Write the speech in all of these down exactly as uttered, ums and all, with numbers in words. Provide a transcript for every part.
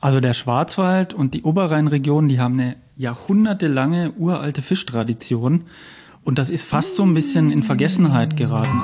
Also der Schwarzwald und die Oberrheinregion, die haben eine jahrhundertelange uralte Fischtradition und das ist fast so ein bisschen in Vergessenheit geraten.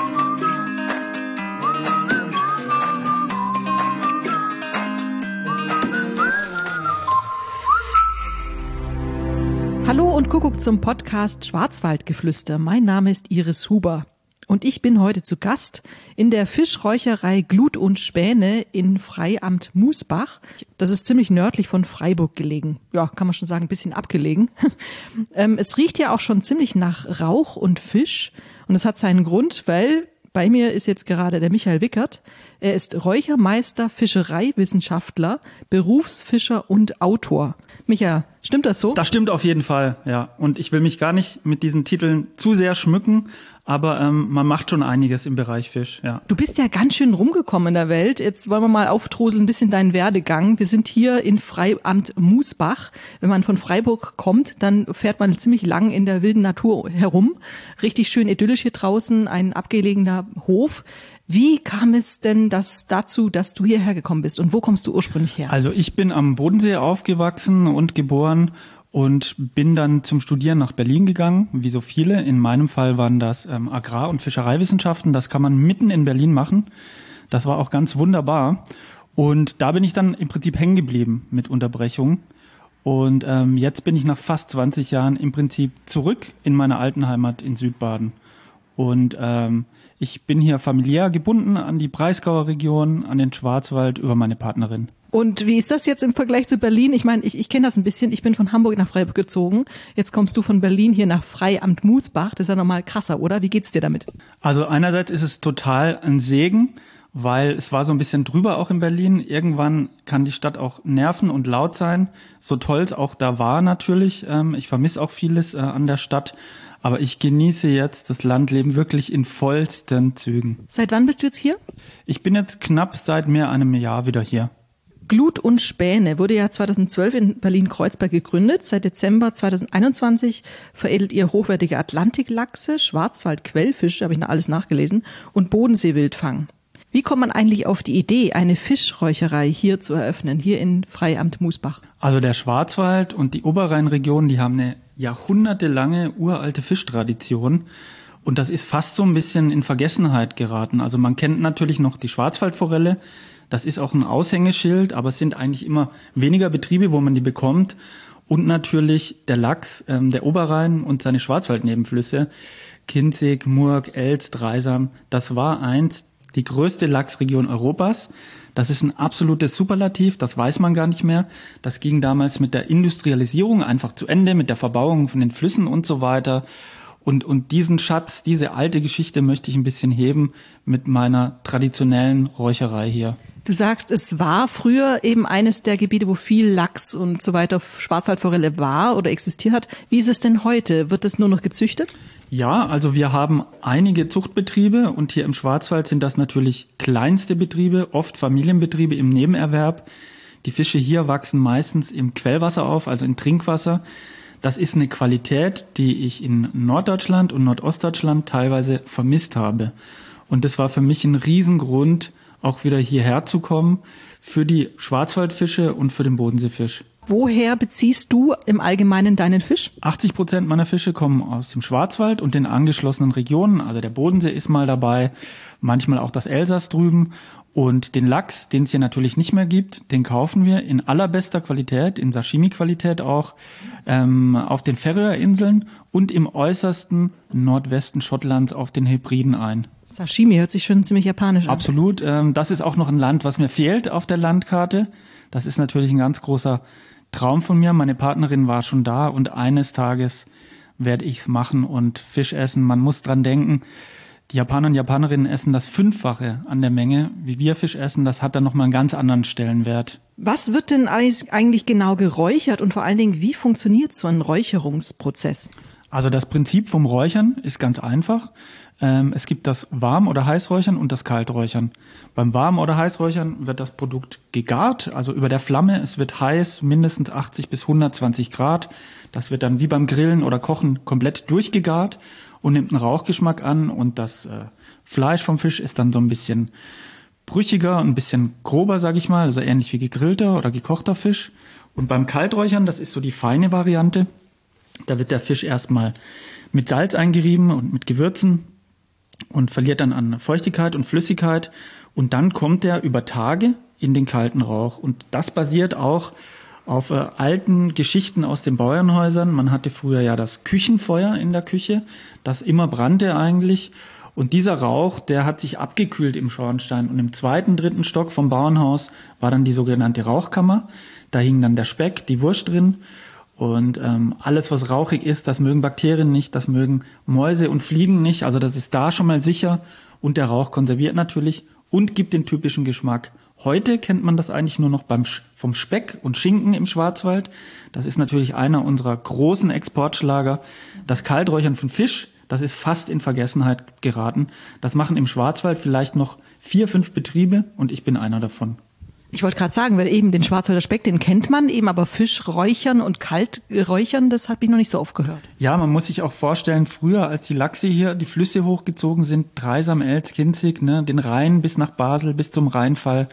Hallo und Kuckuck zum Podcast Schwarzwaldgeflüster. Mein Name ist Iris Huber und ich bin heute zu Gast in der Fischräucherei Glut und Späne in Freiamt Musbach. Das ist ziemlich nördlich von Freiburg gelegen. Ja, kann man schon sagen, ein bisschen abgelegen. ähm, es riecht ja auch schon ziemlich nach Rauch und Fisch und es hat seinen Grund, weil bei mir ist jetzt gerade der Michael Wickert. Er ist Räuchermeister, Fischereiwissenschaftler, Berufsfischer und Autor. Micha, stimmt das so? Das stimmt auf jeden Fall, ja. Und ich will mich gar nicht mit diesen Titeln zu sehr schmücken, aber ähm, man macht schon einiges im Bereich Fisch, ja. Du bist ja ganz schön rumgekommen in der Welt. Jetzt wollen wir mal aufdroseln ein bisschen deinen Werdegang. Wir sind hier in Freiamt Musbach. Wenn man von Freiburg kommt, dann fährt man ziemlich lang in der wilden Natur herum. Richtig schön idyllisch hier draußen, ein abgelegener Hof. Wie kam es denn das dazu, dass du hierher gekommen bist und wo kommst du ursprünglich her? Also ich bin am Bodensee aufgewachsen und geboren und bin dann zum Studieren nach Berlin gegangen, wie so viele. In meinem Fall waren das ähm, Agrar- und Fischereiwissenschaften. Das kann man mitten in Berlin machen. Das war auch ganz wunderbar. Und da bin ich dann im Prinzip hängen geblieben mit Unterbrechung. Und ähm, jetzt bin ich nach fast zwanzig Jahren im Prinzip zurück in meine alten Heimat in Südbaden. Und ähm, ich bin hier familiär gebunden an die Breisgauer Region, an den Schwarzwald über meine Partnerin. Und wie ist das jetzt im Vergleich zu Berlin? Ich meine, ich, ich kenne das ein bisschen. Ich bin von Hamburg nach Freiburg gezogen. Jetzt kommst du von Berlin hier nach Freiamt Musbach. Das ist ja nochmal krasser, oder? Wie geht's dir damit? Also einerseits ist es total ein Segen, weil es war so ein bisschen drüber auch in Berlin. Irgendwann kann die Stadt auch nerven und laut sein. So toll es auch da war natürlich. Ich vermisse auch vieles an der Stadt. Aber ich genieße jetzt das Landleben wirklich in vollsten Zügen. Seit wann bist du jetzt hier? Ich bin jetzt knapp seit mehr einem Jahr wieder hier. Glut und Späne wurde ja zweitausendzwölf in Berlin-Kreuzberg gegründet. Seit Dezember zweitausendeinundzwanzig veredelt ihr hochwertige Atlantiklachse, Schwarzwald-Quellfische, habe ich noch alles nachgelesen, und Bodensee-Wildfang. Wie kommt man eigentlich auf die Idee, eine Fischräucherei hier zu eröffnen, hier in Freiamt Musbach? Also der Schwarzwald und die Oberrheinregion, die haben eine jahrhundertelange uralte Fischtradition. Und das ist fast so ein bisschen in Vergessenheit geraten. Also man kennt natürlich noch die Schwarzwaldforelle. Das ist auch ein Aushängeschild, aber es sind eigentlich immer weniger Betriebe, wo man die bekommt. Und natürlich der Lachs, ähm, der Oberrhein und seine Schwarzwaldnebenflüsse, Kinzig, Murg, Elst, Dreisam. Das war einst die größte Lachsregion Europas. Das ist ein absolutes Superlativ, das weiß man gar nicht mehr. Das ging damals mit der Industrialisierung einfach zu Ende, mit der Verbauung von den Flüssen und so weiter. Und, und diesen Schatz, diese alte Geschichte möchte ich ein bisschen heben mit meiner traditionellen Räucherei hier. Du sagst, es war früher eben eines der Gebiete, wo viel Lachs und so weiter, Schwarzwaldforelle war oder existiert hat. Wie ist es denn heute? Wird das nur noch gezüchtet? Ja, also wir haben einige Zuchtbetriebe und hier im Schwarzwald sind das natürlich kleinste Betriebe, oft Familienbetriebe im Nebenerwerb. Die Fische hier wachsen meistens im Quellwasser auf, also in Trinkwasser. Das ist eine Qualität, die ich in Norddeutschland und Nordostdeutschland teilweise vermisst habe. Und das war für mich ein Riesengrund, auch wieder hierher zu kommen, für die Schwarzwaldfische und für den Bodenseefisch. Woher beziehst du im Allgemeinen deinen Fisch? achtzig Prozent meiner Fische kommen aus dem Schwarzwald und den angeschlossenen Regionen. Also der Bodensee ist mal dabei, manchmal auch das Elsass drüben. Und den Lachs, den es hier natürlich nicht mehr gibt, den kaufen wir in allerbester Qualität, in Sashimi-Qualität auch, ähm, auf den Färöerinseln und im äußersten Nordwesten Schottlands auf den Hebriden ein. Sashimi hört sich schon ziemlich japanisch an. Absolut. Ähm, das ist auch noch ein Land, was mir fehlt auf der Landkarte. Das ist natürlich ein ganz großer Traum von mir. Meine Partnerin war schon da und eines Tages werde ich es machen und Fisch essen. Man muss dran denken, die Japaner und Japanerinnen essen das Fünffache an der Menge, wie wir Fisch essen. Das hat dann nochmal einen ganz anderen Stellenwert. Was wird denn eigentlich genau geräuchert und vor allen Dingen, wie funktioniert so ein Räucherungsprozess? Also das Prinzip vom Räuchern ist ganz einfach. Ähm, es gibt das Warm- oder Heißräuchern und das Kalträuchern. Beim Warm- oder Heißräuchern wird das Produkt gegart, also über der Flamme. Es wird heiß, mindestens achtzig bis hundertzwanzig Grad. Das wird dann wie beim Grillen oder Kochen komplett durchgegart und nimmt einen Rauchgeschmack an. Und das äh, Fleisch vom Fisch ist dann so ein bisschen brüchiger, ein bisschen grober, sage ich mal, also ähnlich wie gegrillter oder gekochter Fisch. Und beim Kalträuchern, das ist so die feine Variante, da wird der Fisch erstmal mit Salz eingerieben und mit Gewürzen und verliert dann an Feuchtigkeit und Flüssigkeit. Und dann kommt er über Tage in den kalten Rauch. Und das basiert auch auf äh, alten Geschichten aus den Bauernhäusern. Man hatte früher ja das Küchenfeuer in der Küche, das immer brannte eigentlich. Und dieser Rauch, der hat sich abgekühlt im Schornstein. Und im zweiten, dritten Stock vom Bauernhaus war dann die sogenannte Rauchkammer. Da hing dann der Speck, die Wurst drin. Und ähm, alles, was rauchig ist, das mögen Bakterien nicht, das mögen Mäuse und Fliegen nicht. Also das ist da schon mal sicher. Und der Rauch konserviert natürlich und gibt den typischen Geschmack. Heute kennt man das eigentlich nur noch beim Sch- vom Speck und Schinken im Schwarzwald. Das ist natürlich einer unserer großen Exportschlager. Das Kalträuchern von Fisch, das ist fast in Vergessenheit geraten. Das machen im Schwarzwald vielleicht noch vier, fünf Betriebe und ich bin einer davon. Ich wollte gerade sagen, weil eben den Schwarzwälder Speck, den kennt man eben, aber Fisch räuchern und kalt räuchern, das habe ich noch nicht so oft gehört. Ja, man muss sich auch vorstellen, früher, als die Lachse hier die Flüsse hochgezogen sind, Dreisam, Elz, Kinzig, ne, den Rhein bis nach Basel, bis zum Rheinfall,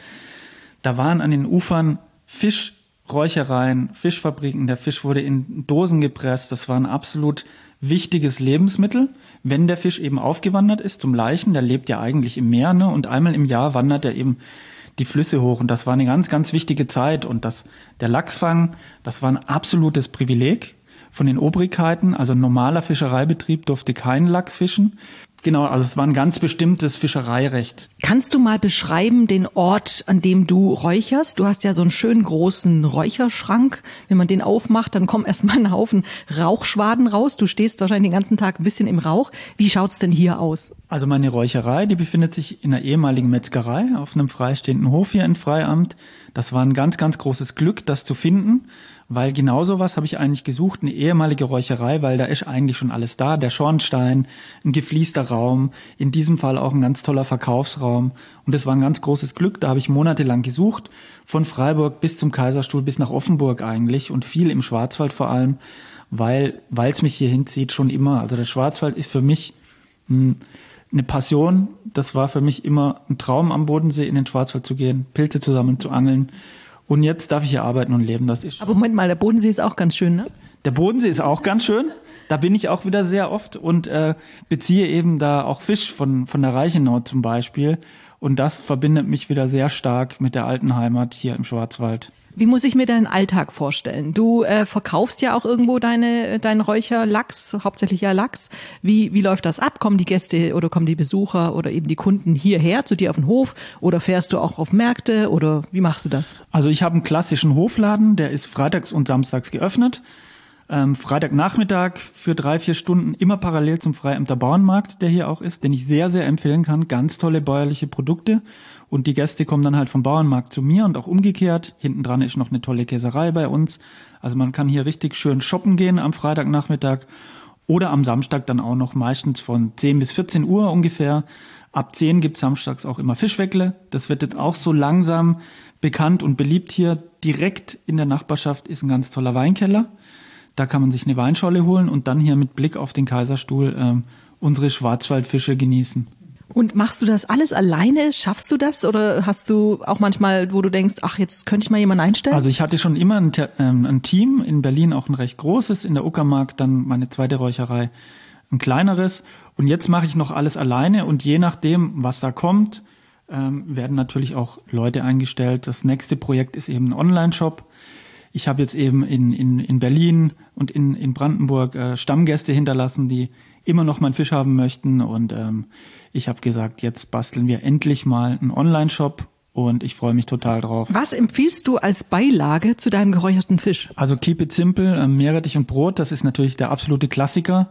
da waren an den Ufern Fischräuchereien, Fischfabriken, der Fisch wurde in Dosen gepresst, das war ein absolut wichtiges Lebensmittel, wenn der Fisch eben aufgewandert ist zum Laichen, der lebt ja eigentlich im Meer, ne, und einmal im Jahr wandert er eben die Flüsse hoch und das war eine ganz, ganz wichtige Zeit und das, der Lachsfang, das war ein absolutes Privileg von den Obrigkeiten, also ein normaler Fischereibetrieb durfte keinen Lachs fischen. Genau, also es war ein ganz bestimmtes Fischereirecht. Kannst du mal beschreiben den Ort, an dem du räucherst? Du hast ja so einen schönen großen Räucherschrank. Wenn man den aufmacht, dann kommen erstmal ein Haufen Rauchschwaden raus. Du stehst wahrscheinlich den ganzen Tag ein bisschen im Rauch. Wie schaut's denn hier aus? Also meine Räucherei, die befindet sich in einer ehemaligen Metzgerei auf einem freistehenden Hof hier in Freiamt. Das war ein ganz, ganz großes Glück, das zu finden, weil genau sowas habe ich eigentlich gesucht, eine ehemalige Räucherei, weil da ist eigentlich schon alles da, der Schornstein, ein gefliester Raum, in diesem Fall auch ein ganz toller Verkaufsraum und das war ein ganz großes Glück, da habe ich monatelang gesucht, von Freiburg bis zum Kaiserstuhl, bis nach Offenburg eigentlich und viel im Schwarzwald vor allem, weil weil es mich hier hinzieht schon immer, also der Schwarzwald ist für mich mh, eine Passion, das war für mich immer ein Traum, am Bodensee in den Schwarzwald zu gehen, Pilze zusammen zu angeln. Und jetzt darf ich hier arbeiten und leben, das ist. Aber Moment mal, der Bodensee ist auch ganz schön, ne? Der Bodensee ist auch ganz schön. Da bin ich auch wieder sehr oft und äh, beziehe eben da auch Fisch von von der Reichenau zum Beispiel. Und das verbindet mich wieder sehr stark mit der alten Heimat hier im Schwarzwald. Wie muss ich mir deinen Alltag vorstellen? Du äh, verkaufst ja auch irgendwo deine deinen Räucherlachs, hauptsächlich ja Lachs. Wie wie läuft das ab? Kommen die Gäste oder kommen die Besucher oder eben die Kunden hierher zu dir auf den Hof oder fährst du auch auf Märkte oder wie machst du das? Also ich habe einen klassischen Hofladen, der ist freitags und samstags geöffnet. Ähm, Freitagnachmittag für drei, vier Stunden immer parallel zum Freiämter Bauernmarkt, der hier auch ist, den ich sehr, sehr empfehlen kann. Ganz tolle bäuerliche Produkte. Und die Gäste kommen dann halt vom Bauernmarkt zu mir und auch umgekehrt. Hinten dran ist noch eine tolle Käserei bei uns. Also man kann hier richtig schön shoppen gehen am Freitagnachmittag oder am Samstag dann auch noch meistens von zehn bis vierzehn Uhr ungefähr. Ab zehn gibt es samstags auch immer Fischweckle. Das wird jetzt auch so langsam bekannt und beliebt hier. Direkt in der Nachbarschaft ist ein ganz toller Weinkeller. Da kann man sich eine Weinscholle holen und dann hier mit Blick auf den Kaiserstuhl ähm, unsere Schwarzwaldfische genießen. Und machst du das alles alleine? Schaffst du das? Oder hast du auch manchmal, wo du denkst, ach, jetzt könnte ich mal jemanden einstellen? Also ich hatte schon immer ein, ähm, ein Team, in Berlin auch ein recht großes, in der Uckermark dann meine zweite Räucherei ein kleineres. Und jetzt mache ich noch alles alleine und je nachdem, was da kommt, ähm, werden natürlich auch Leute eingestellt. Das nächste Projekt ist eben ein Online-Shop. Ich habe jetzt eben in, in, in Berlin und in, in Brandenburg äh, Stammgäste hinterlassen, die immer noch meinen Fisch haben möchten. Und ähm, ich habe gesagt, jetzt basteln wir endlich mal einen Online-Shop und ich freue mich total drauf. Was empfiehlst du als Beilage zu deinem geräucherten Fisch? Also keep it simple, äh, Meerrettich und Brot, das ist natürlich der absolute Klassiker.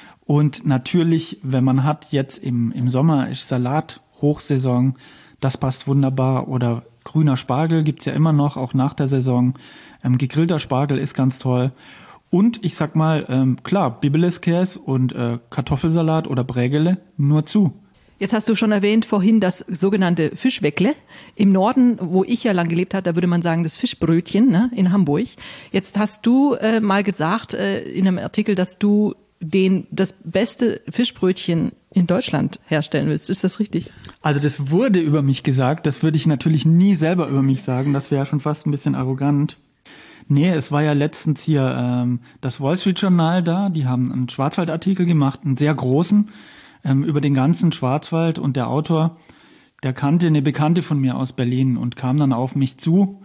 Und natürlich, wenn man hat, jetzt im, im Sommer ist Salat, Hochsaison, das passt wunderbar. Oder grüner Spargel gibt's ja immer noch, auch nach der Saison. Ähm, gegrillter Spargel ist ganz toll. Und ich sag mal, ähm, klar, Bibeleskäse und äh, Kartoffelsalat oder Brägele nur zu. Jetzt hast du schon erwähnt vorhin das sogenannte Fischweckle. Im Norden, wo ich ja lang gelebt habe, da würde man sagen das Fischbrötchen, ne, in Hamburg. Jetzt hast du äh, mal gesagt äh, in einem Artikel, dass du den das beste Fischbrötchen in Deutschland herstellen willst. Ist das richtig? Also das wurde über mich gesagt. Das würde ich natürlich nie selber über mich sagen. Das wäre schon fast ein bisschen arrogant. Nee, es war ja letztens hier ähm, das Wall Street Journal da. Die haben einen Schwarzwaldartikel gemacht, einen sehr großen, ähm, über den ganzen Schwarzwald. Und der Autor, der kannte eine Bekannte von mir aus Berlin und kam dann auf mich zu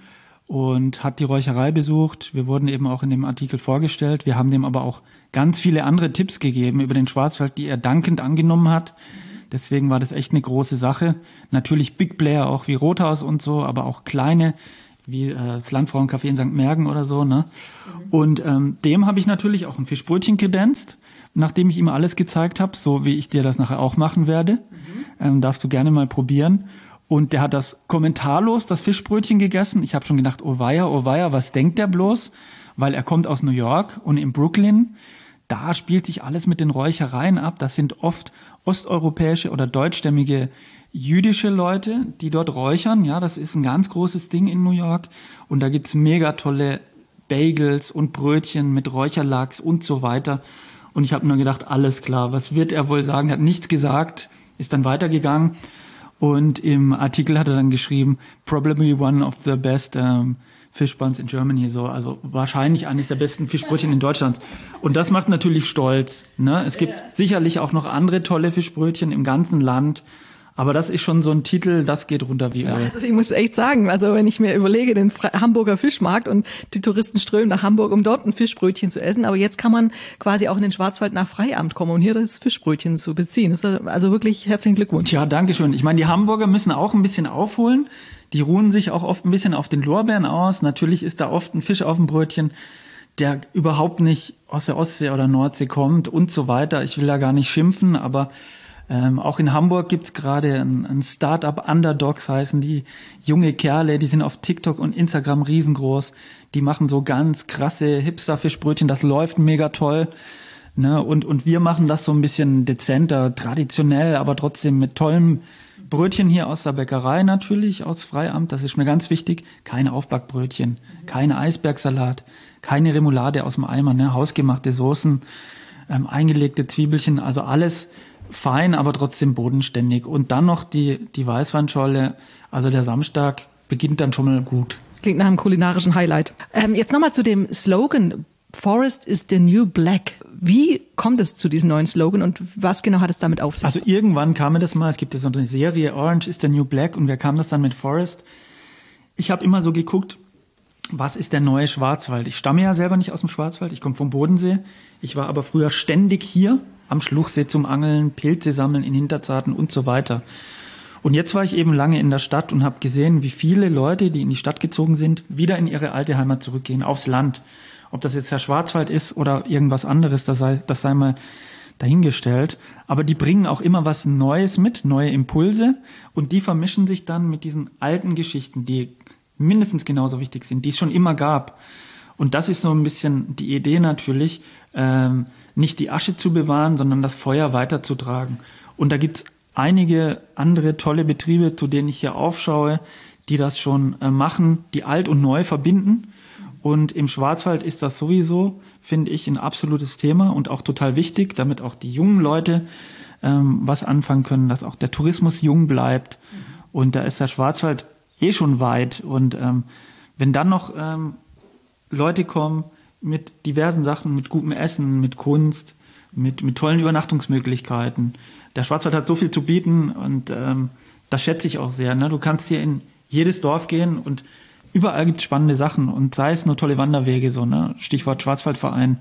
und hat die Räucherei besucht. Wir wurden eben auch in dem Artikel vorgestellt. Wir haben dem aber auch ganz viele andere Tipps gegeben über den Schwarzwald, die er dankend angenommen hat. Deswegen war das echt eine große Sache. Natürlich Big Player auch wie Rothaus und so, aber auch kleine, wie äh, das Landfrauencafé in Sankt Märgen oder so. Ne? Mhm. Und ähm, dem habe ich natürlich auch ein Fischbrötchen kredenzt, nachdem ich ihm alles gezeigt habe, so wie ich dir das nachher auch machen werde. Mhm. Ähm, darfst du gerne mal probieren. Und der hat das kommentarlos, das Fischbrötchen gegessen. Ich habe schon gedacht, oh weia, oh weia, was denkt der bloß? Weil er kommt aus New York und in Brooklyn, da spielt sich alles mit den Räuchereien ab. Das sind oft osteuropäische oder deutschstämmige jüdische Leute, die dort räuchern. Ja, das ist ein ganz großes Ding in New York. Und da gibt's mega tolle Bagels und Brötchen mit Räucherlachs und so weiter. Und ich habe nur gedacht, alles klar, was wird er wohl sagen? Er hat nichts gesagt, ist dann weitergegangen. Und im Artikel hat er dann geschrieben, probably one of the best um, fish buns in Germany. So, also wahrscheinlich eines der besten Fischbrötchen in Deutschland. Und das macht natürlich stolz. Ne? Es gibt ja sicherlich auch noch andere tolle Fischbrötchen im ganzen Land. Aber das ist schon so ein Titel, das geht runter wie Öl. Also ich muss echt sagen, also wenn ich mir überlege, den Hamburger Fischmarkt und die Touristen strömen nach Hamburg, um dort ein Fischbrötchen zu essen. Aber jetzt kann man quasi auch in den Schwarzwald nach Freiamt kommen und hier das Fischbrötchen zu beziehen. Das ist also wirklich herzlichen Glückwunsch. Ja, danke schön. Ich meine, die Hamburger müssen auch ein bisschen aufholen. Die ruhen sich auch oft ein bisschen auf den Lorbeeren aus. Natürlich ist da oft ein Fisch auf dem Brötchen, der überhaupt nicht aus der Ostsee oder Nordsee kommt und so weiter. Ich will da gar nicht schimpfen, aber Ähm, auch in Hamburg gibt's gerade ein, ein Start-up, Underdogs heißen die, junge Kerle, die sind auf TikTok und Instagram riesengroß, die machen so ganz krasse Hipster-Fischbrötchen, das läuft mega toll, ne? und, und wir machen das so ein bisschen dezenter, traditionell, aber trotzdem mit tollem Brötchen hier aus der Bäckerei natürlich, aus Freiamt, das ist mir ganz wichtig, keine Aufbackbrötchen, keine Eisbergsalat, keine Remoulade aus dem Eimer, ne? Hausgemachte Soßen, ähm, eingelegte Zwiebelchen, also alles fein, aber trotzdem bodenständig. Und dann noch die, die Weißweinscholle, also der Samstag beginnt dann schon mal gut. Das klingt nach einem kulinarischen Highlight. Ähm, jetzt nochmal zu dem Slogan, Forest is the new black. Wie kommt es zu diesem neuen Slogan und was genau hat es damit auf sich? Also irgendwann kam mir das mal, es gibt ja so eine Serie, Orange is the new black, und wer kam das dann mit Forest? Ich habe immer so geguckt, was ist der neue Schwarzwald? Ich stamme ja selber nicht aus dem Schwarzwald, ich komme vom Bodensee. Ich war aber früher ständig hier am Schluchsee zum Angeln, Pilze sammeln in Hinterzarten und so weiter. Und jetzt war ich eben lange in der Stadt und habe gesehen, wie viele Leute, die in die Stadt gezogen sind, wieder in ihre alte Heimat zurückgehen, aufs Land. Ob das jetzt der Schwarzwald ist oder irgendwas anderes, das sei, das sei mal dahingestellt. Aber die bringen auch immer was Neues mit, neue Impulse, und die vermischen sich dann mit diesen alten Geschichten, die mindestens genauso wichtig sind, die es schon immer gab. Und das ist so ein bisschen die Idee natürlich, ähm, nicht die Asche zu bewahren, sondern das Feuer weiterzutragen. Und da gibt's einige andere tolle Betriebe, zu denen ich hier aufschaue, die das schon äh, machen, die alt und neu verbinden. Und im Schwarzwald ist das sowieso, finde ich, ein absolutes Thema und auch total wichtig, damit auch die jungen Leute ähm, was anfangen können, dass auch der Tourismus jung bleibt. Und da ist der Schwarzwald eh schon weit. Und ähm, wenn dann noch ähm, Leute kommen mit diversen Sachen, mit gutem Essen, mit Kunst, mit, mit tollen Übernachtungsmöglichkeiten. Der Schwarzwald hat so viel zu bieten, und ähm, das schätze ich auch sehr. Ne? Du kannst hier in jedes Dorf gehen und überall gibt es spannende Sachen, und sei es nur tolle Wanderwege, so, ne? Stichwort Schwarzwaldverein.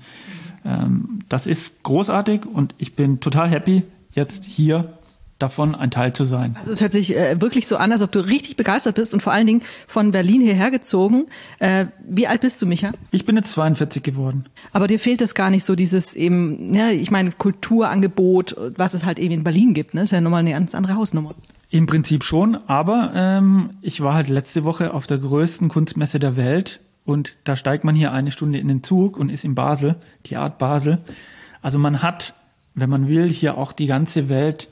Ähm, das ist großartig und ich bin total happy, jetzt hier davon ein Teil zu sein. Also es hört sich äh, wirklich so an, als ob du richtig begeistert bist und vor allen Dingen von Berlin hierher gezogen. Äh, wie alt bist du, Micha? Ich bin jetzt zweiundvierzig geworden. Aber dir fehlt es gar nicht so dieses eben, ja, ich meine Kulturangebot, was es halt eben in Berlin gibt, ne? Das ist ja nochmal eine ganz andere Hausnummer. Im Prinzip schon, aber ähm, ich war halt letzte Woche auf der größten Kunstmesse der Welt, und da steigt man hier eine Stunde in den Zug und ist in Basel, die Art Basel. Also man hat, wenn man will, hier auch die ganze Welt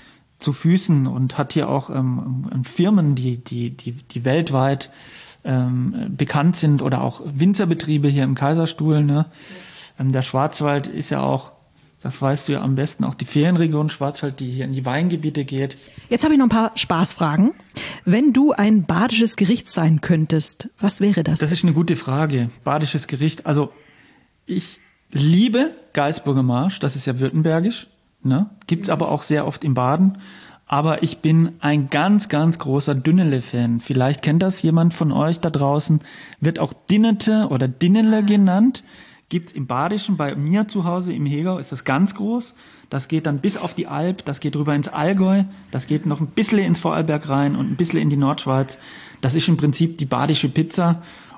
zu Füßen und hat hier auch ähm, Firmen, die, die, die, die weltweit ähm, bekannt sind, oder auch Winzerbetriebe hier im Kaiserstuhl. Ne? Ähm, der Schwarzwald ist ja auch Das weißt du ja am besten. Auch die Ferienregion Schwarzwald, die hier in die Weingebiete geht. Jetzt habe ich noch ein paar Spaßfragen. Wenn du ein badisches Gericht sein könntest, was wäre das? Das ist eine gute Frage. Badisches Gericht. Also ich liebe Gaisburger Marsch. Das ist ja württembergisch. Ne? Gibt's aber auch sehr oft in Baden. Aber ich bin ein ganz, ganz großer Dünnele-Fan. Vielleicht kennt das jemand von euch da draußen. Wird auch Dinnete oder Dinnele genannt. Gibt's im Badischen, bei mir zu Hause im Hegau ist das ganz groß. Das geht dann bis auf die Alp, das geht rüber ins Allgäu, das geht noch ein bisschen ins Vorarlberg rein und ein bisschen in die Nordschweiz. Das ist im Prinzip die badische Pizza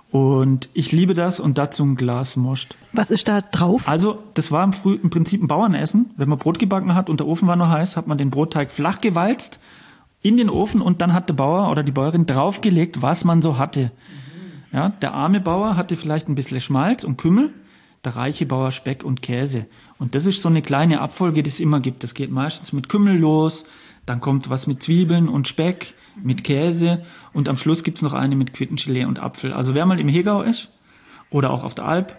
und ich liebe das und dazu ein Glas Most. Was ist da drauf? Also das war im, Früh, im Prinzip ein Bauernessen. Wenn man Brot gebacken hat und der Ofen war noch heiß, hat man den Brotteig flach gewalzt in den Ofen und dann hat der Bauer oder die Bäuerin draufgelegt, was man so hatte. Ja, der arme Bauer hatte vielleicht ein bisschen Schmalz und Kümmel, der reiche Bauer Speck und Käse. Und das ist so eine kleine Abfolge, die es immer gibt. Das geht meistens mit Kümmel los, dann kommt was mit Zwiebeln und Speck, mit Käse und am Schluss gibt's noch eine mit Quittengelee und Apfel. Also wer mal im Hegau ist oder auch auf der Alp,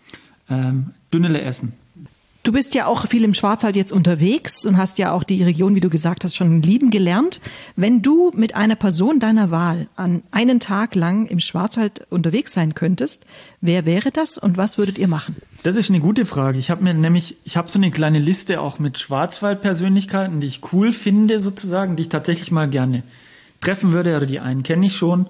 ähm, Dünnele essen. Du bist ja auch viel im Schwarzwald jetzt unterwegs und hast ja auch die Region, wie du gesagt hast, schon lieben gelernt. Wenn du mit einer Person deiner Wahl an einen Tag lang im Schwarzwald unterwegs sein könntest, wer wäre das und was würdet ihr machen? Das ist eine gute Frage. Ich habe mir nämlich, ich habe so eine kleine Liste auch mit Schwarzwald-Persönlichkeiten, die ich cool finde sozusagen, die ich tatsächlich mal gerne treffen würde, oder die einen kenne ich schon.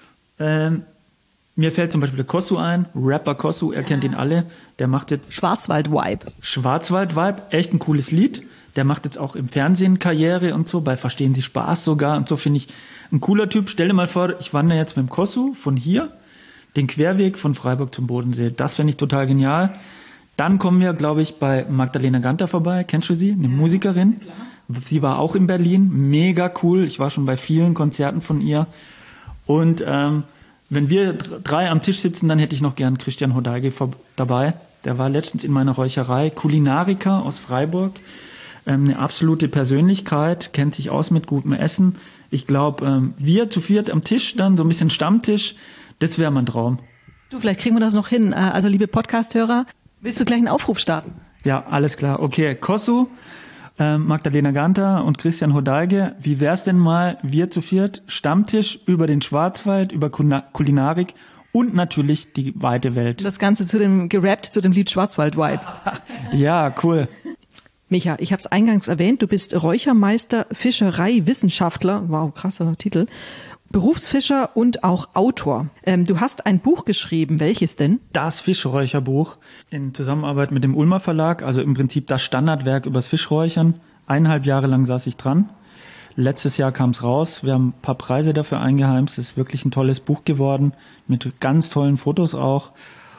Ähm, Mir fällt zum Beispiel der Kossu ein, Rapper Kossu, er kennt ihn alle. Der macht jetzt Schwarzwald-Vibe. Schwarzwald-Vibe, echt ein cooles Lied. Der macht jetzt auch im Fernsehen Karriere und so, bei Verstehen Sie Spaß sogar und so, finde ich ein cooler Typ. Stell dir mal vor, ich wandere jetzt mit dem Kossu von hier den Querweg von Freiburg zum Bodensee. Das fände ich total genial. Dann kommen wir, glaube ich, bei Magdalena Ganter vorbei. Kennst du sie? Eine ja, Musikerin. Klar. Sie war auch in Berlin. Mega cool. Ich war schon bei vielen Konzerten von ihr. Und ähm, wenn wir drei am Tisch sitzen, dann hätte ich noch gern Christian Hodaige dabei. Der war letztens in meiner Räucherei. Kulinariker aus Freiburg. Ähm, eine absolute Persönlichkeit. Kennt sich aus mit gutem Essen. Ich glaube, ähm, wir zu viert am Tisch dann, so ein bisschen Stammtisch, das wäre mein Traum. Du, vielleicht kriegen wir das noch hin. Also, liebe Podcast-Hörer, willst du gleich einen Aufruf starten? Ja, alles klar. Okay, Kossu, ähm, Magdalena Ganter und Christian Hodaige. Wie wär's denn mal, wir zu viert, Stammtisch über den Schwarzwald, über Kulinarik und natürlich die weite Welt. Das Ganze zu dem, gerappt zu dem Lied Schwarzwald-Vibe. Ja, cool. Micha, ich habe es eingangs erwähnt, du bist Räuchermeister, Fischereiwissenschaftler, wow, krasser Titel, Berufsfischer und auch Autor. Ähm, du hast ein Buch geschrieben, welches denn? Das Fischräucherbuch in Zusammenarbeit mit dem Ulmer Verlag, also im Prinzip das Standardwerk übers Fischräuchern. Eineinhalb Jahre lang saß ich dran. Letztes Jahr kam es raus, wir haben ein paar Preise dafür eingeheimst. Es ist wirklich ein tolles Buch geworden, mit ganz tollen Fotos auch.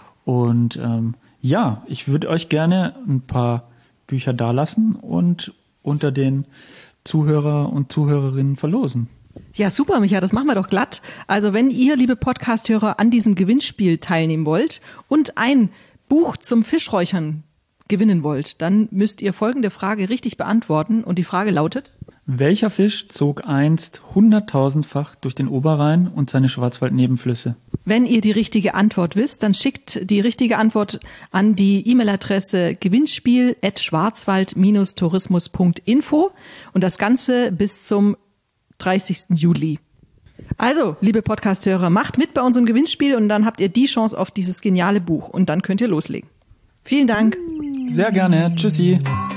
Und ähm, ja, ich würde euch gerne ein paar Bücher dalassen und unter den Zuhörer und Zuhörerinnen verlosen. Ja, super, Micha, das machen wir doch glatt. Also wenn ihr, liebe Podcast-Hörer, an diesem Gewinnspiel teilnehmen wollt und ein Buch zum Fischräuchern gewinnen wollt, dann müsst ihr folgende Frage richtig beantworten. Und die Frage lautet: Welcher Fisch zog einst hunderttausendfach durch den Oberrhein und seine Schwarzwaldnebenflüsse? Wenn ihr die richtige Antwort wisst, dann schickt die richtige Antwort an die E-Mail-Adresse gewinnspiel at schwarzwald dash tourismus punkt info und das Ganze bis zum dreißigsten Juli. Also, liebe Podcast-Hörer, macht mit bei unserem Gewinnspiel und dann habt ihr die Chance auf dieses geniale Buch und dann könnt ihr loslegen. Vielen Dank. Sehr gerne. Tschüssi.